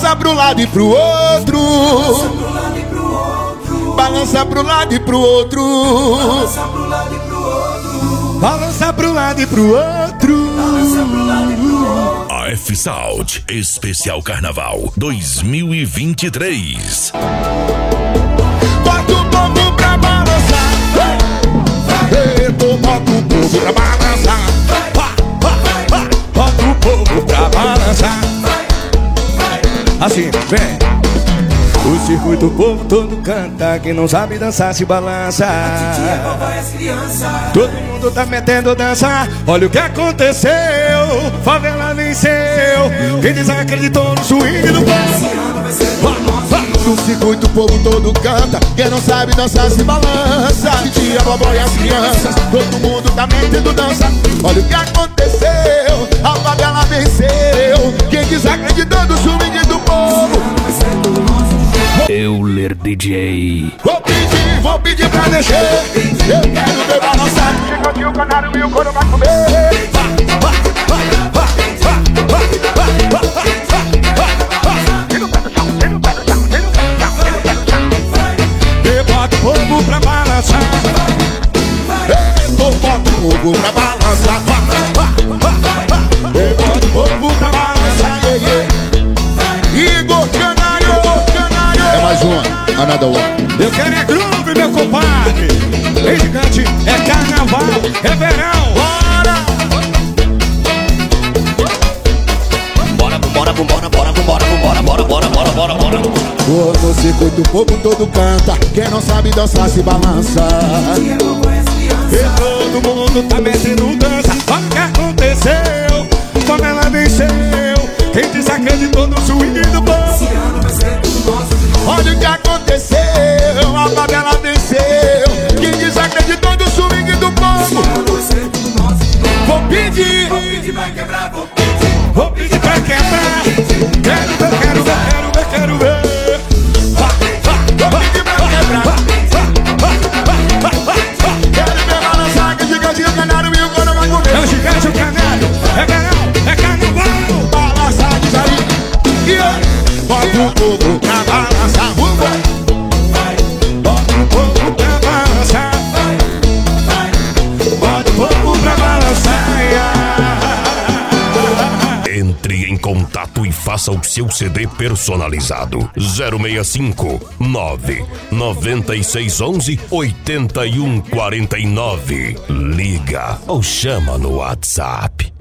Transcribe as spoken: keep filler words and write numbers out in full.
Balança pro lado e pro outro. Balança pro lado e pro outro. Balança pro lado e pro outro. Balança pro lado e pro outro. Balança pro lado e pro outro. A F-Sound Especial Carnaval dois mil e vinte e três. Bota o povo pra balançar. Eita, bota o povo pra balançar. Bota o povo pra balançar. Assim, vem. O circuito, o povo todo canta. Quem não sabe dançar se balança. Todo mundo tá metendo dança. Olha o que aconteceu. Favela venceu. Quem desacreditou no swing do povo. No circuito o povo todo canta. Quem não sabe dançar se balança. Tia, vovó e as crianças. Todo mundo tá metendo dança. Olha o que aconteceu. A favela venceu. Quem desacreditou no swing do povo. Euler D J. Vou pedir, vou pedir pra descer. Eu quero ver balançar. Chicotinho, canário e o couro vai comer. Eu boto o povo pra balançar. Eu boto o povo pra balançar. Eu boto o povo pra balançar. Igor Canário. É mais uma, another one. Eu quero é groove, meu compadre. Ei, gigante, é carnaval, é verão. Bora! Bora, bora, bora, bora, bora, bora, bora, bora, bora, bora, bora. O circuito, o povo todo canta. Quem não sabe dançar se balança. E todo mundo tá metendo dança. Olha o que aconteceu. Favela venceu. Quem desacreditou no swing do povo. Olha o que aconteceu. A favela venceu. Quem desacreditou no swing do povo. Vou pedir. Vou pedir pra quebrar, vou pedir. Vou pedir pra quebrar. Quero ver, quero ver, quero ver, quero ver. Vou pedir pra quebrar. Quero ver balançar. Que gigantinho, canário e o couro vai comer. É o gigante, o canário. É verão, é carnaval. Balançar de Jari. Bota o povo pra balançar. Bota o povo pra balançar. Bota o povo pra balançar. Entre em contato e faça o seu C D personalizado. zero seis cinco nove nove seis um um oito um quatro nove. Liga ou chama no WhatsApp.